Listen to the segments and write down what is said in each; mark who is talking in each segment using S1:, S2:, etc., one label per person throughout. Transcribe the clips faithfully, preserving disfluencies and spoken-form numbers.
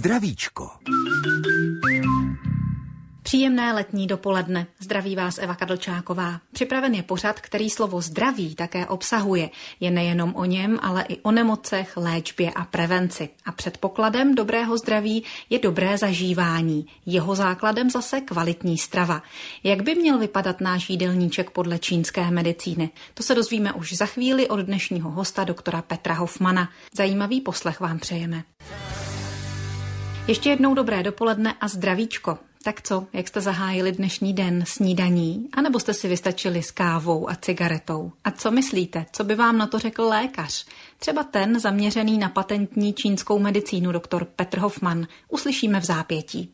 S1: Zdravíčko.
S2: Příjemné letní dopoledne. Zdraví vás Eva Kadlčáková. Připraven je pořad, který slovo zdraví také obsahuje. Je nejenom o něm, ale i o nemocech, léčbě a prevenci. A předpokladem dobrého zdraví je dobré zažívání. Jeho základem zase kvalitní strava. Jak by měl vypadat náš jídelníček podle čínské medicíny? To se dozvíme už za chvíli od dnešního hosta doktora Petra Hofmana. Zajímavý poslech vám přejeme. Ještě jednou dobré dopoledne a zdravíčko. Tak co, jak jste zahájili dnešní den, snídaní? A nebo jste si vystačili s kávou a cigaretou? A co myslíte, co by vám na to řekl lékař? Třeba ten zaměřený na patentní čínskou medicínu, doktor Petr Hofman. Uslyšíme v zápětí.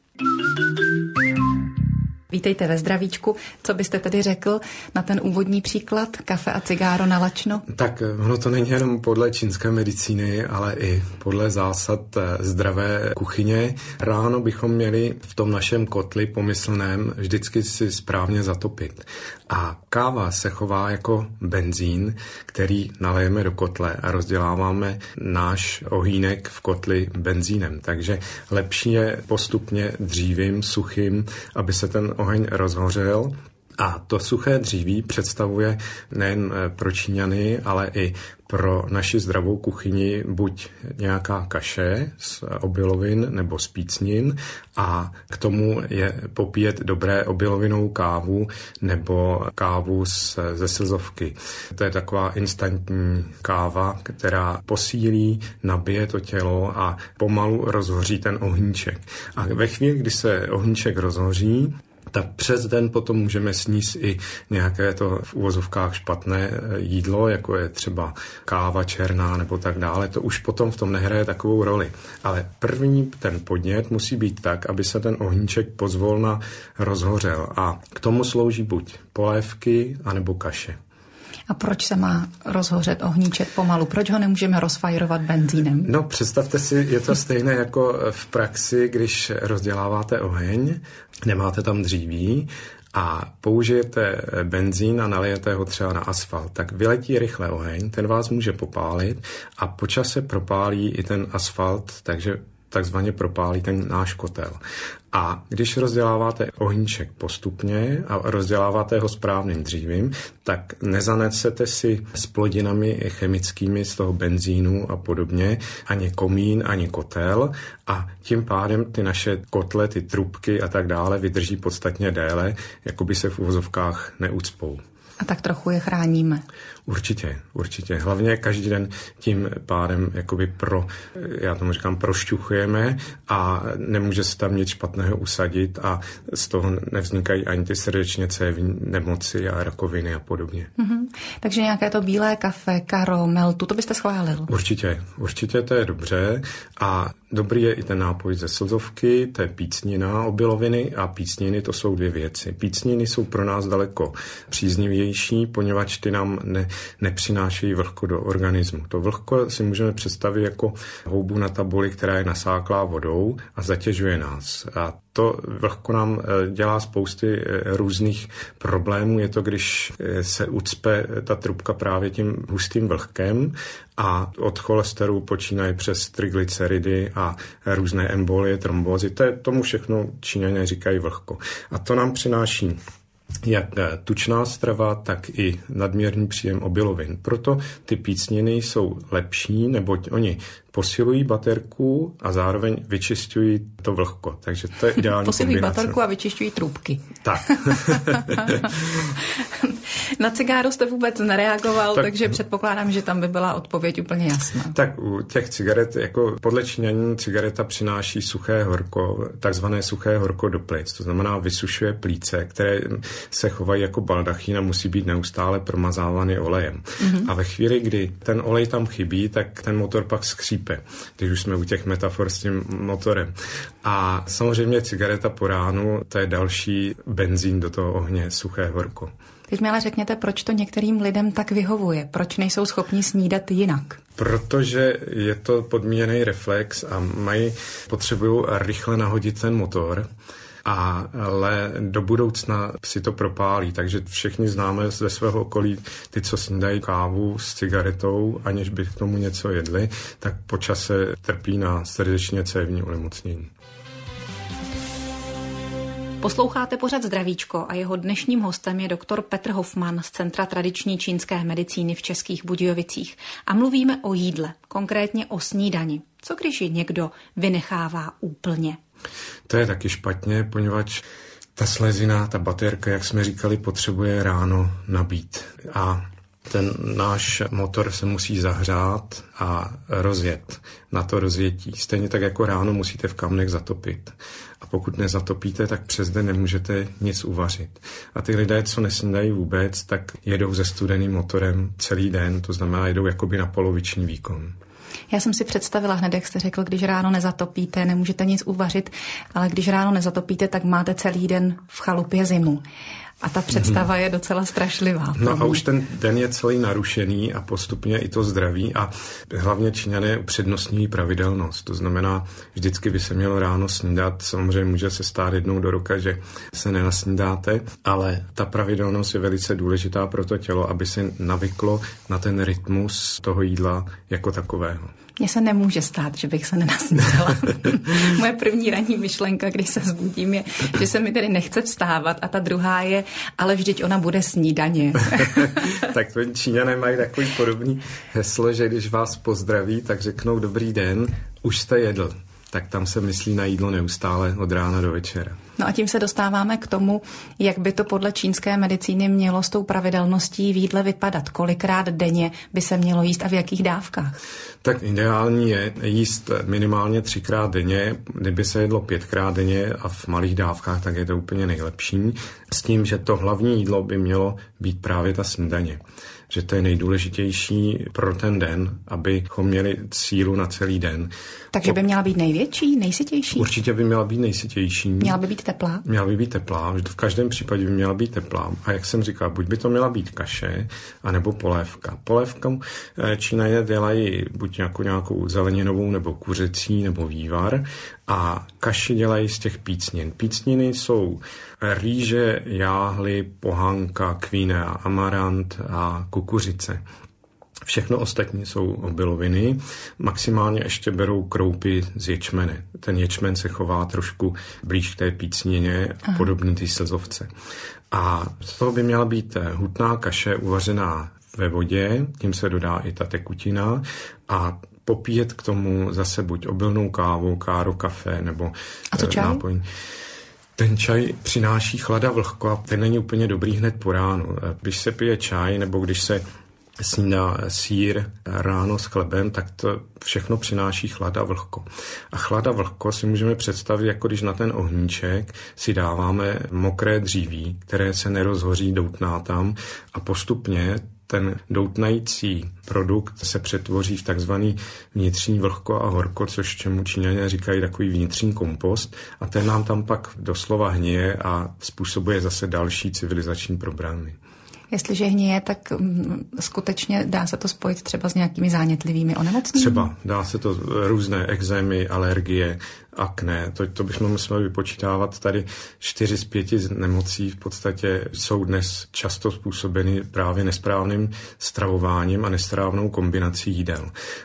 S2: Vítejte ve zdravíčku. Co byste tedy řekl na ten úvodní příklad kafe a cigáro na lačno?
S3: Tak ono to není jenom podle čínské medicíny, ale i podle zásad zdravé kuchyně. Ráno bychom měli v tom našem kotli pomyslném vždycky si správně zatopit. A káva se chová jako benzín, který nalejeme do kotle a rozděláváme náš ohýnek v kotli benzínem. Takže lepší je postupně dřívím, suchým, aby se ten oheň rozhořel. A to suché dříví představuje nejen pro Číňany, ale i pro naši zdravou kuchyni buď nějaká kaše z obilovin nebo z pícnin a k tomu je popíjet dobré obilovinou kávu nebo kávu z, ze slzovky. To je taková instantní káva, která posílí, nabije to tělo a pomalu rozhoří ten ohníček. A ve chvíli, kdy se ohníček rozhoří, tak přes den potom můžeme sníst i nějaké to v uvozovkách špatné jídlo, jako je třeba káva černá nebo tak dále. To už potom v tom nehraje takovou roli. Ale první ten podnět musí být tak, aby se ten ohníček pozvolna rozhořel. A k tomu slouží buď polévky, anebo kaše.
S2: A proč se má rozhořet ohníček pomalu? Proč ho nemůžeme rozfajrovat benzínem?
S3: No, představte si, je to stejné jako v praxi, když rozděláváte oheň, nemáte tam dříví a použijete benzín a nalijete ho třeba na asfalt, tak vyletí rychle oheň, ten vás může popálit a po čase propálí i ten asfalt, takže takzvaně propálí ten náš kotel. A když rozděláváte ohníček postupně a rozděláváte ho správným dřívím, tak nezanesete si s plodinami chemickými z toho benzínu a podobně ani komín, ani kotel a tím pádem ty naše kotle, ty trubky a tak dále vydrží podstatně déle, jako by se v uvozovkách neucpou.
S2: A tak trochu je chráníme.
S3: Určitě, určitě. Hlavně každý den tím pádem jakoby pro, já tomu říkám, prošťuchujeme a nemůže se tam nic špatného usadit a z toho nevznikají ani ty srdečně cévní nemoci a rakoviny a podobně.
S2: Mm-hmm. Takže nějaké to bílé kafe, karo, meltu, to byste schválil?
S3: Určitě, určitě to je dobře a dobrý je i ten nápoj ze slzovky, to je pícnina, obiloviny a pícniny, to jsou dvě věci. Pícniny jsou pro nás daleko příznivější, poněvadž ty nám ne, nepřinášejí vlhko do organismu. To vlhko si můžeme představit jako houbu na tabuli, která je nasáklá vodou a zatěžuje nás. A to vlhko nám dělá spousty různých problémů. Je to, když se ucpe ta trubka právě tím hustým vlhkem a od cholesterolu počínají přes triglyceridy a různé embolie, trombózy. To je, tomu všechno Číňané říkají vlhko. A to nám přináší jak tučná strava, tak i nadměrný příjem obilovin. Proto ty pícniny jsou lepší, neboť oni posilují baterku a zároveň vyčišťují to vlhko. Takže to je ideální
S2: posilují
S3: kombinace.
S2: Posilují baterku a vyčišťují trubky.
S3: Tak.
S2: Na cigáru jste vůbec nereagoval, tak, takže předpokládám, že tam by byla odpověď úplně jasná.
S3: Tak u těch cigaret, jako podle Číňanů, cigareta přináší suché horko, takzvané suché horko do plic. To znamená, vysušuje plíce, které se chovají jako baldachín a musí být neustále promazávány olejem. Mm-hmm. A ve chvíli, kdy ten olej tam chybí, tak ten motor pak skřípe, když už jsme u těch metafor s tím motorem. A samozřejmě cigareta po ránu, to je další benzín do toho ohně, suché horko.
S2: Teď mi ale řekněte, proč to některým lidem tak vyhovuje? Proč nejsou schopni snídat jinak?
S3: Protože je to podmíněný reflex a mají, potřebují rychle nahodit ten motor ale do budoucna si to propálí, takže všichni známe ze svého okolí ty, co snídají kávu s cigaretou, aniž by k tomu něco jedli, tak po čase trpí na srdečně cévní onemocnění.
S2: Posloucháte pořad Zdravíčko a jeho dnešním hostem je doktor Petr Hofman z Centra tradiční čínské medicíny v Českých Budějovicích. A mluvíme o jídle, konkrétně o snídani. Co když ji někdo vynechává úplně?
S3: To je taky špatně, poněvadž ta slezina, ta baterka, jak jsme říkali, potřebuje ráno nabít. A ten náš motor se musí zahřát a rozjet na to rozjetí. Stejně tak jako ráno musíte v kamnech zatopit. A pokud nezatopíte, tak přes den nemůžete nic uvařit. A ty lidé, co nesnídají vůbec, tak jedou se studeným motorem celý den, to znamená, jedou jakoby na poloviční výkon.
S2: Já jsem si představila hned, jak jste řekl, když ráno nezatopíte, nemůžete nic uvařit, ale když ráno nezatopíte, tak máte celý den v chalupě zimu. A ta představa je docela strašlivá.
S3: No a už ten den je celý narušený a postupně i to zdraví a hlavně Číňané upřednostňují pravidelnost. To znamená, vždycky by se mělo ráno snídat. Samozřejmě může se stát jednou do roka, že se nenasnídáte, ale ta pravidelnost je velice důležitá pro to tělo, aby se navyklo na ten rytmus toho jídla jako takového.
S2: Mně se nemůže stát, že bych se nenasnídala. Moje první ranní myšlenka, když se zbudím, je, že se mi tedy nechce vstávat a ta druhá je, ale vždyť ona bude snídaně.
S3: Tak to Číňané mají takový podobný heslo, že když vás pozdraví, tak řeknou dobrý den, už jste jedl. Tak tam se myslí na jídlo neustále od rána do večera.
S2: No a tím se dostáváme k tomu, jak by to podle čínské medicíny mělo s tou pravidelností v jídle vypadat. Kolikrát denně by se mělo jíst a v jakých dávkách?
S3: Tak ideální je jíst minimálně třikrát denně. Kdyby se jedlo pětkrát denně a v malých dávkách, tak je to úplně nejlepší. S tím, že to hlavní jídlo by mělo být právě ta snídaně. Že to je nejdůležitější pro ten den, abychom měli sílu na celý den.
S2: Takže by měla být největší, nejsytější?
S3: Určitě by měla být nejsytější.
S2: Měla by být teplá?
S3: Měla by být teplá, v každém případě by měla být teplá. A jak jsem říkal, buď by to měla být kaše, anebo polévka. Polévkou Číňané dělají buď nějakou, nějakou zeleninovou, nebo kuřecí, nebo vývar. A kaši dělají z těch pícnin. Pícniny jsou rýže, jáhly, pohanka, kvíne a amarant a kukuřice. Všechno ostatní jsou obiloviny. Maximálně ještě berou kroupy z ječmene. Ten ječmen se chová trošku blíž k té pícnině, Aha. podobný té slzovce. A z toho by měla být hutná kaše uvařená ve vodě, tím se dodá i ta tekutina a popíjet k tomu zase buď obilnou kávu, káro kafe nebo
S2: a co čaj?
S3: nápoj. Ten čaj přináší chlada vlhko a ten není úplně dobrý hned po ránu. Když se pije čaj nebo když se snídá sýr ráno s chlebem, tak to všechno přináší chlad a vlhko. A chlad a vlhko si můžeme představit, jako když na ten ohníček si dáváme mokré dříví, které se nerozhoří, doutná tam a postupně ten doutnající produkt se přetvoří v takzvaný vnitřní vlhko a horko, což čemu Číňané říkají takový vnitřní kompost a ten nám tam pak doslova hníje a způsobuje zase další civilizační problémy.
S2: Jestliže hníje, tak um, skutečně dá se to spojit třeba s nějakými zánětlivými onemocněními?
S3: Třeba, dá se to různé ekzémy, alergie, akné, to, to bychom museli vypočítávat. Tady čtyři z pěti nemocí v podstatě jsou dnes často způsobeny právě nesprávným stravováním a nesprávnou kombinací jídel.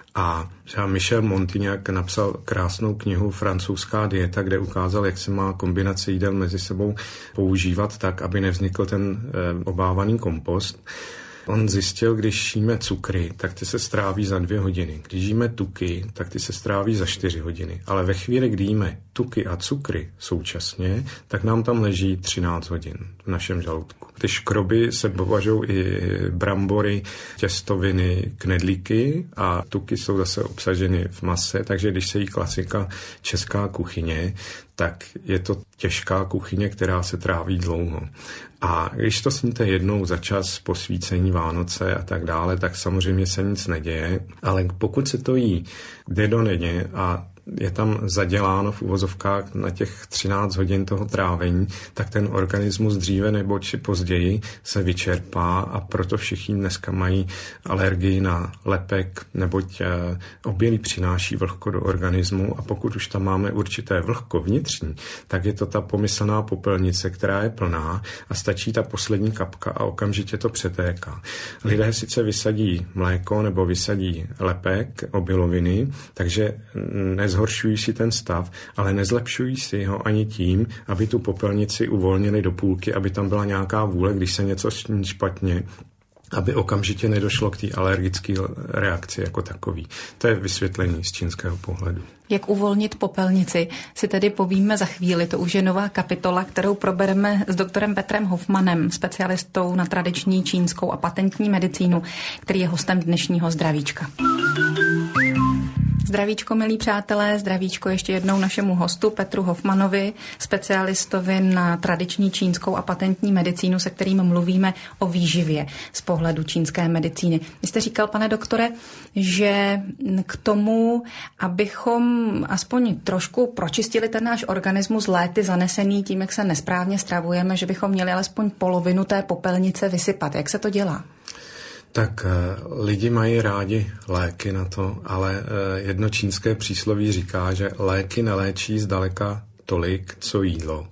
S3: A třeba Michel Montignac napsal krásnou knihu Francouzská dieta, kde ukázal, jak se má kombinace jídel mezi sebou používat tak, aby nevznikl ten e, obávaný kompost. On zjistil, když jíme cukry, tak ty se stráví za dvě hodiny. Když jíme tuky, tak ty se stráví za čtyři hodiny. Ale ve chvíli, kdy jíme tuky a cukry současně, tak nám tam leží třináct hodin v našem žaludku. Ty škroby se považují i brambory, těstoviny, knedlíky a tuky jsou zase obsaženy v mase, takže když se jí klasika česká kuchyně, tak je to těžká kuchyně, která se tráví dlouho. A když to sníte jednou za čas, posvícení Vánoce a tak dále, tak samozřejmě se nic neděje, ale pokud se to jí dennodenně a je tam zaděláno v uvozovkách na těch třináct hodin toho trávení, tak ten organismus dříve nebo či později se vyčerpá a proto všichni dneska mají alergii na lepek, neboť obilí přináší vlhko do organismu a pokud už tam máme určité vlhko vnitřní, tak je to ta pomyslná popelnice, která je plná a stačí ta poslední kapka a okamžitě to přetéká. Lidé sice vysadí mléko nebo vysadí lepek, obiloviny, takže nezhoršují si ten stav, ale nezlepšují si ho ani tím, aby tu popelnici uvolnili do půlky, aby tam byla nějaká vůle, když se něco sní špatně, aby okamžitě nedošlo k té alergické reakci jako takový. To je vysvětlení z čínského pohledu.
S2: Jak uvolnit popelnici, si tedy povíme za chvíli. To už je nová kapitola, kterou probereme s doktorem Petrem Hofmanem, specialistou na tradiční čínskou a patentní medicínu, který je hostem dnešního Zdravíčka. Zdravíčko, milí přátelé, zdravíčko ještě jednou našemu hostu Petru Hofmanovi, specialistovi na tradiční čínskou a patentní medicínu, se kterým mluvíme o výživě z pohledu čínské medicíny. Vy jste říkal, pane doktore, že k tomu, abychom aspoň trošku pročistili ten náš organismus léty zanesený tím, jak se nesprávně stravujeme, že bychom měli alespoň polovinu té popelnice vysypat. Jak se to dělá?
S3: Tak lidi mají rádi léky na to, ale jedno čínské přísloví říká, že léky neléčí zdaleka tolik, co jídlo.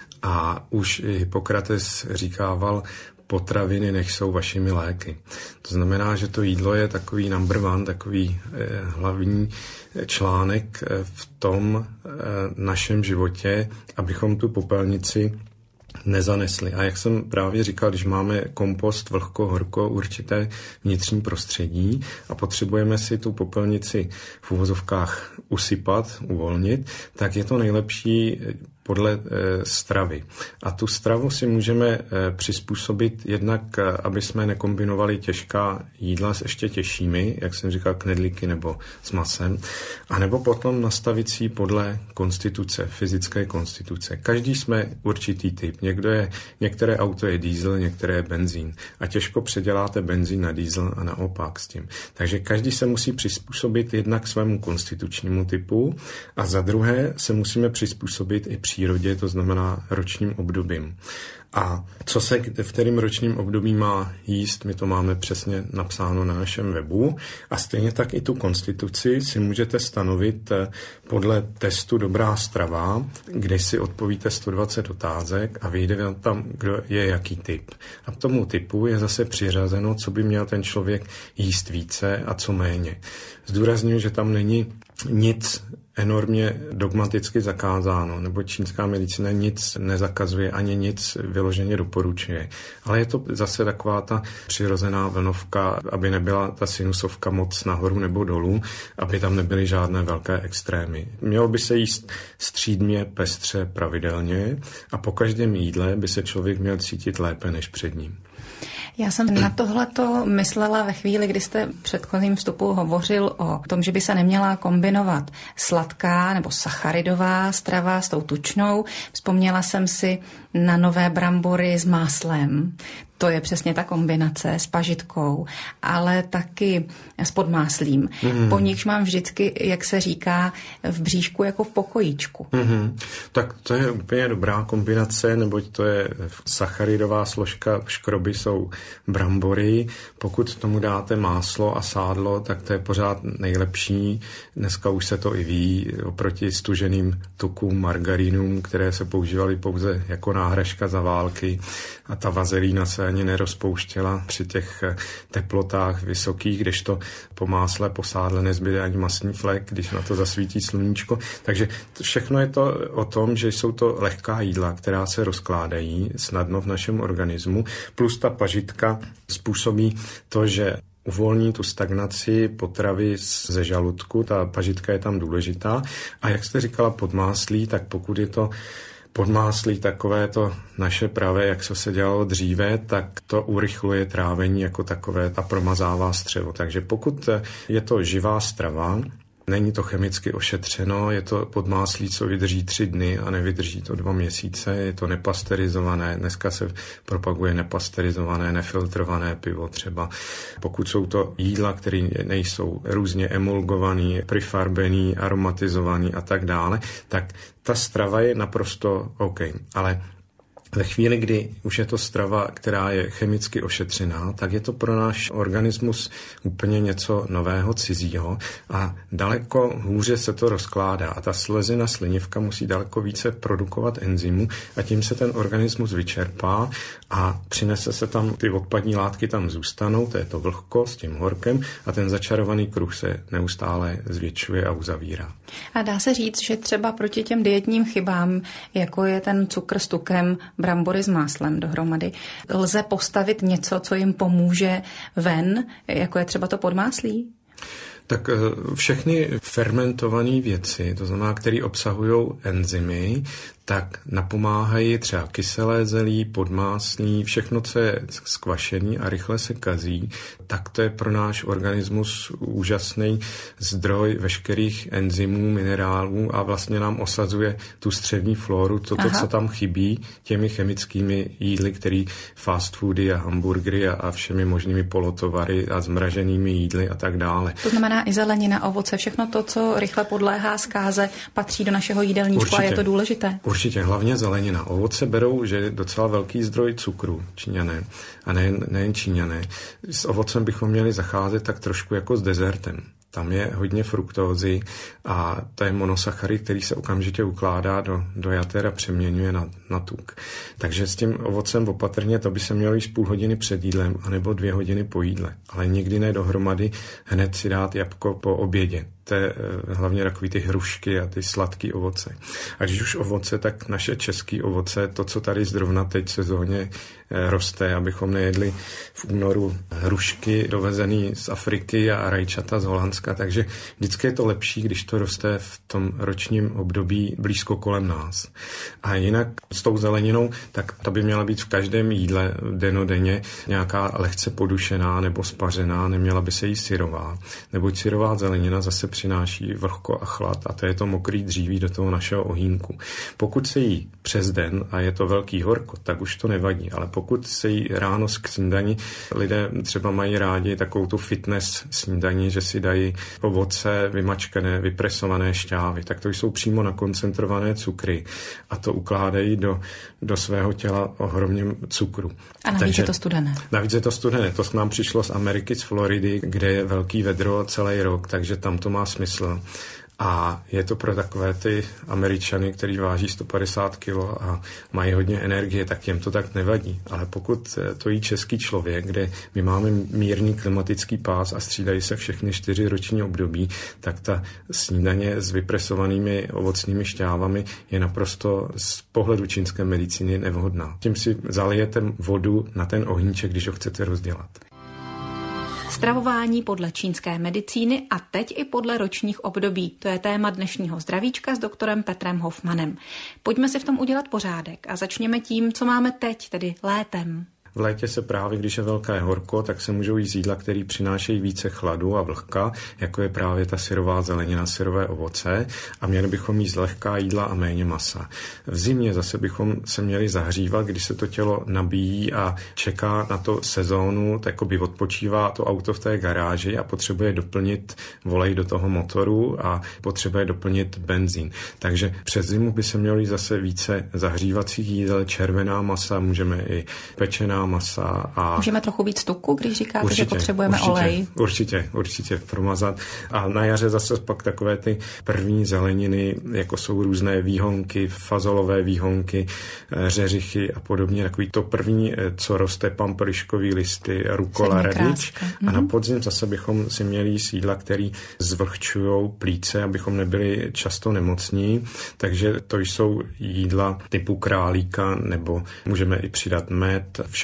S3: A už i Hippokrates říkával, potraviny nech jsou vašimi léky. To znamená, že to jídlo je takový number one, takový hlavní článek v tom našem životě, abychom tu popelnici nezanesli. A jak jsem právě říkal, když máme kompost, vlhko, horko, určité vnitřní prostředí a potřebujeme si tu popelnici v uvozovkách usypat, uvolnit, tak je to nejlepší podle e, stravy. A tu stravu si můžeme e, přizpůsobit jednak, e, aby jsme nekombinovali těžká jídla s ještě těžšími, jak jsem říkal, knedlíky nebo s masem, anebo potom nastavit si podle konstituce, fyzické konstituce. Každý jsme určitý typ. Někdo je, některé auto je diesel, některé je benzín. A těžko předěláte benzín na diesel a naopak s tím. Takže každý se musí přizpůsobit jednak svému konstitučnímu typu a za druhé se musíme přizpůsobit i přírodě, to znamená ročním obdobím. A co se v kterým ročním období má jíst, my to máme přesně napsáno na našem webu. A stejně tak i tu konstituci si můžete stanovit podle testu Dobrá strava, kde si odpovíte sto dvacet otázek a vyjde vám tam, kdo je jaký typ. A k tomu typu je zase přiřazeno, co by měl ten člověk jíst více a co méně. Zdůrazňuji, že tam není nic enormně dogmaticky zakázáno, nebo čínská medicína nic nezakazuje, ani nic vyloženě doporučuje. Ale je to zase taková ta přirozená vlnovka, aby nebyla ta sinusovka moc nahoru nebo dolů, aby tam nebyly žádné velké extrémy. Mělo by se jíst střídmě, pestře, pravidelně a po každém jídle by se člověk měl cítit lépe než před ním.
S2: Já jsem na tohleto myslela ve chvíli, kdy jste v předchozím vstupu hovořil o tom, že by se neměla kombinovat sladká nebo sacharidová strava s tou tučnou. Vzpomněla jsem si na nové brambory s máslem. To je přesně ta kombinace s pažitkou, ale taky s podmáslím. Mm. Po nichž mám vždycky, jak se říká, v bříšku jako v pokojíčku.
S3: Mm. Tak to je úplně dobrá kombinace, neboť to je sacharidová složka, škroby jsou brambory. Pokud tomu dáte máslo a sádlo, tak to je pořád nejlepší. Dneska už se to i ví oproti stuženým tukům, margarínům, které se používaly pouze jako náhražka za války a ta vazelína se ani nerozpouštěla při těch teplotách vysokých, kdežto po másle, po sádle nezbyde ani masný flek, když na to zasvítí sluníčko. Takže všechno je to o tom, že jsou to lehká jídla, která se rozkládají snadno v našem organismu, plus ta pažitka způsobí to, že uvolní tu stagnaci potravy ze žaludku, ta pažitka je tam důležitá. A jak jste říkala podmáslí, tak pokud je to podmáslí takové to naše pravé, jak se dělalo dříve, tak to urychluje trávení jako takové a promazává střevo. Takže pokud je to živá strava, Není to chemicky ošetřeno, je to podmáslí, co vydrží tři dny a nevydrží to dva měsíce, je to nepasterizované, dneska se propaguje nepasterizované, nefiltrované pivo třeba. Pokud jsou to jídla, které nejsou různě emulgovaný, prifarbený, aromatizovaný a tak dále, tak ta strava je naprosto OK, ale ve chvíli, kdy už je to strava, která je chemicky ošetřená, tak je to pro náš organismus úplně něco nového, cizího a daleko hůře se to rozkládá. A ta slezina, slinivka musí daleko více produkovat enzymů a tím se ten organismus vyčerpá a přinese se tam, ty odpadní látky tam zůstanou, to je to vlhko s tím horkem a ten začarovaný kruh se neustále zvětšuje a uzavírá.
S2: A dá se říct, že třeba proti těm dietním chybám, jako je ten cukr s tukem, brambory s máslem dohromady, lze postavit něco, co jim pomůže ven, jako je třeba to podmáslí?
S3: Tak všechny fermentované věci, to znamená, které obsahují enzymy, tak napomáhají třeba kyselé zelí, podmáslí, všechno, co je skvašený a rychle se kazí, tak to je pro náš organismus úžasný zdroj veškerých enzymů, minerálů a vlastně nám osazuje tu střevní flóru, toto, co tam chybí těmi chemickými jídly, který fast foody a hamburgery a, a všemi možnými polotovary a zmraženými jídly a tak dále.
S2: To znamená i zelenina, ovoce, všechno to, co rychle podléhá zkáze, patří do našeho jídelníčku a je to důležité.
S3: Určitě, hlavně zelenina. Ovoce berou, že je docela velký zdroj cukru, Číňané, a nejen, nejen Číňané. S ovocem bychom měli zacházet tak trošku jako s dezertem. Tam je hodně fruktózy a to je monosacharid, který se okamžitě ukládá do, do jater a přeměňuje na, na tuk. Takže s tím ovocem opatrně, to by se mělo jíst půl hodiny před jídlem anebo dvě hodiny po jídle. Ale nikdy ne dohromady hned si dát jabko po obědě. To je hlavně takový ty hrušky a ty sladký ovoce. A když už ovoce, tak naše český ovoce, to, co tady zrovna teď sezóně roste, abychom nejedli v únoru hrušky dovezený z Afriky a rajčata z Holandska. Takže vždycky je to lepší, když to roste v tom ročním období blízko kolem nás. A jinak s tou zeleninou, tak ta by měla být v každém jídle denodenně nějaká lehce podušená nebo spařená, neměla by se jí syrová. Neboť syrová zelenina zase přináší vlhko a chlad a to je to mokrý dříví do toho našeho ohýnku. Pokud se jí přes den a je to velký horko, tak už to nevadí, ale pokud se jí ráno k snídani, lidé třeba mají rádi takovou tu fitness snídani, že si dají ovoce, vymačkané, vypresované šťávy, tak to jsou přímo nakoncentrované cukry a to ukládají do, do svého těla ohromně cukru.
S2: A navíc Takže, je to studené.
S3: Navíc je to studené. To k nám přišlo z Ameriky, z Floridy, kde je velký vedro celý rok, takže tam to má smysl. A je to pro takové ty Američany, kteří váží sto padesát kilo a mají hodně energie, tak těm to tak nevadí. Ale pokud to jí český člověk, kde my máme mírný klimatický pás a střídají se všechny čtyři roční období, tak ta snídaně s vypresovanými ovocnými šťávami je naprosto z pohledu čínské medicíny nevhodná. Tím si zalijete vodu na ten ohníček, když ho chcete rozdělat.
S2: Stravování podle čínské medicíny a teď i podle ročních období. To je téma dnešního zdravíčka s doktorem Petrem Hofmanem. Pojďme si v tom udělat pořádek a začněme tím, co máme teď, tedy létem.
S3: V létě se právě, když je velké horko, tak se můžou jíst jídla, které přinášejí více chladu a vlhka, jako je právě ta syrová zelenina, syrové ovoce a měli bychom jíst lehká jídla a méně masa. V zimě zase bychom se měli zahřívat, když se to tělo nabíjí a čeká na to sezónu, tak jako by odpočívá to auto v té garáži a potřebuje doplnit volej do toho motoru a potřebuje doplnit benzín. Takže přes zimu by se mělo jíst zase více zahřívacích jídel, červená masa, můžeme i pečená masa a...
S2: Můžeme trochu víc tuku, když říkáte,
S3: určitě,
S2: že potřebujeme
S3: určitě,
S2: olej?
S3: Určitě, určitě promazat. A na jaře zase pak takové ty první zeleniny, jako jsou různé výhonky, fazolové výhonky, řeřichy a podobně. Takový to první, co roste, pampeliškový listy, rukola, radič. A na podzim zase bychom si měli jíst jídla, který zvlhčujou plíce, abychom nebyli často nemocní. Takže to jsou jídla typu králíka, nebo můžeme i přidat med. Všechno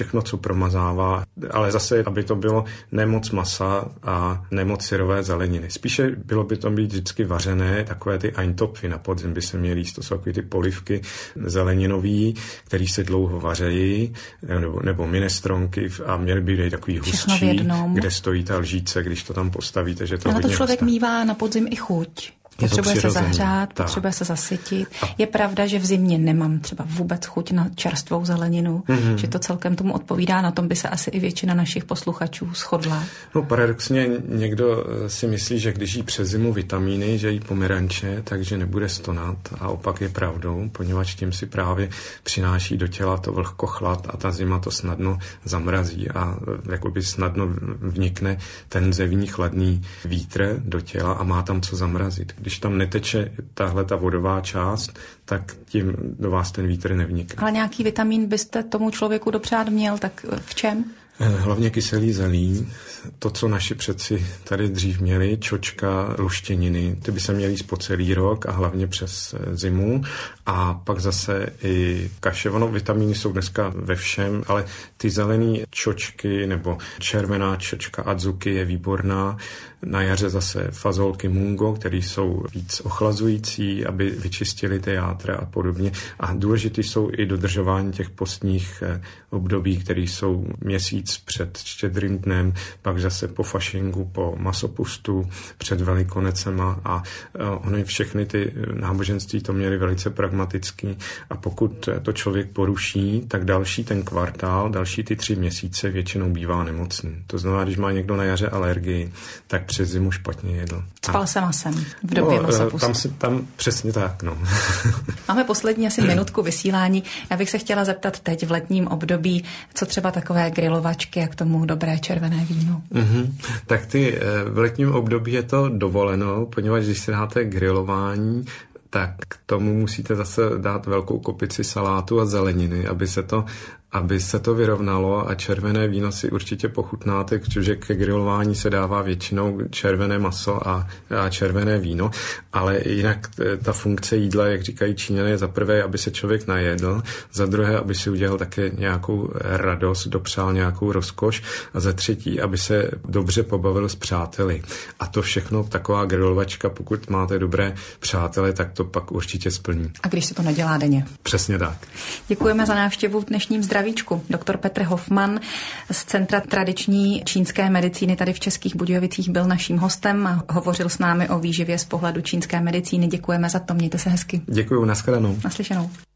S3: všechno, co promazává, ale zase, aby to bylo nemoc masa a nemoc syrové zeleniny. Spíše bylo by to být vždycky vařené, takové ty eintopfy na podzim by se měly jíst, to jsou takové ty polivky zeleninový, které se dlouho vařejí, nebo, nebo minestronky a měly by být takový hustší, kde stojí ta lžíce, když to tam postavíte, že to
S2: ale
S3: hodně
S2: to člověk
S3: hustá.
S2: Mívá na podzim i chuť. Potřebuje se zahřát, tak. potřebuje se zasytit. Je pravda, že v zimě nemám třeba vůbec chuť na čerstvou zeleninu, mm-hmm. že to celkem tomu odpovídá, na tom by se asi i většina našich posluchačů shodla.
S3: No paradoxně někdo si myslí, že když jí přes zimu vitamíny, že jí pomeranče, takže nebude stonat a opak je pravdou, poněvadž tím si právě přináší do těla to vlhkochlad a ta zima to snadno zamrazí a jakoby snadno vnikne ten zevní chladný vítr do těla a má tam co zamrazit. Když tam neteče tahle ta vodová část, tak tím do vás ten vítr nevnikne.
S2: Ale nějaký vitamin byste tomu člověku dopřát měl, tak v čem?
S3: Hlavně kyselý zelí, to, co naši předci tady dřív měli, čočka, luštěniny, ty by se měly jíst po celý rok a hlavně přes zimu. A pak zase i kaše. Ono, vitamíny jsou dneska ve všem, ale ty zelený čočky nebo červená čočka adzuki je výborná. Na jaře zase fazolky mungo, které jsou víc ochlazující, aby vyčistili ty játra a podobně. A důležitý jsou i dodržování těch postních období, které jsou měsíc před Štědrým dnem, pak zase po fašingu, po masopustu, před Velikonocema a ony všechny ty náboženství to měly velice pragmatický a pokud to člověk poruší, tak další ten kvartál, další ty tři měsíce většinou bývá nemocný. To znamená, když má někdo na jaře alergii, tak přes zimu špatně jedl.
S2: Spal se masem v době
S3: no,
S2: masopustu.
S3: Tam, si, tam přesně tak, no.
S2: Máme poslední asi minutku vysílání. Já bych se chtěla zeptat teď v letním období, co třeba takové grilovačky a k tomu dobré červené víno.
S3: Mm-hmm. Tak ty v letním období je to dovoleno, poněvadž když si dáte grilování, tak k tomu musíte zase dát velkou kopici salátu a zeleniny, aby se to aby se to vyrovnalo a červené víno si určitě pochutnáte, protože ke grilování se dává většinou červené maso a, a červené víno, ale jinak ta funkce jídla, jak říkají Číňané, je za prvé, aby se člověk najedl, za druhé, aby si udělal také nějakou radost, dopřál nějakou rozkoš a za třetí, aby se dobře pobavil s přáteli. A to všechno, taková grilovačka, pokud máte dobré přátele, tak to pak určitě splní.
S2: A když se to nedělá denně.
S3: Přesně tak.
S2: Děkujeme za návštěvu v dnešním zdraví. Doktor Petr Hofmann z Centra tradiční čínské medicíny tady v Českých Budějovicích byl naším hostem a hovořil s námi o výživě z pohledu čínské medicíny. Děkujeme za to, mějte se hezky.
S3: Děkuju, nashledanou.
S2: Naslyšenou.